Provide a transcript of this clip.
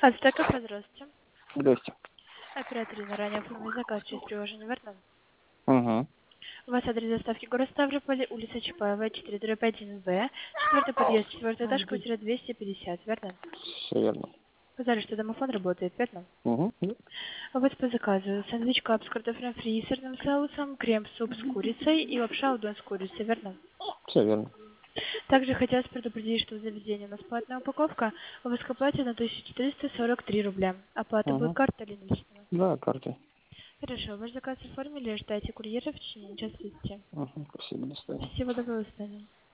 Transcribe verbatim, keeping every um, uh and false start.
Кафе, здравствуйте. Здрасте. Оператор на ранее оформил заказ через приложение Вертон. Угу. У вас адрес доставки город Ставрополь, улица Чапаева, четыре дробь один Б, четвертый подъезд, четвертый этаж, квартира двести пятьдесят, верно? Все верно. Сказали, что домофон работает, верно? Угу. А вот по заказу сэндвич кап с картофелем фри и сырным соусом, крем-суп с курицей и лапша удон с курицей, верно? Все верно. Также хотелось предупредить, что в заведении у нас платная упаковка, а вы платите на тысячу четыреста сорок три рубля. Оплата будет Угу. карта или наличными? Да, картой. Хорошо, ваш заказ оформили, ждайте курьера в течение часа тридцати. Угу. Спасибо, до свидания. Всего доброго, до свидания.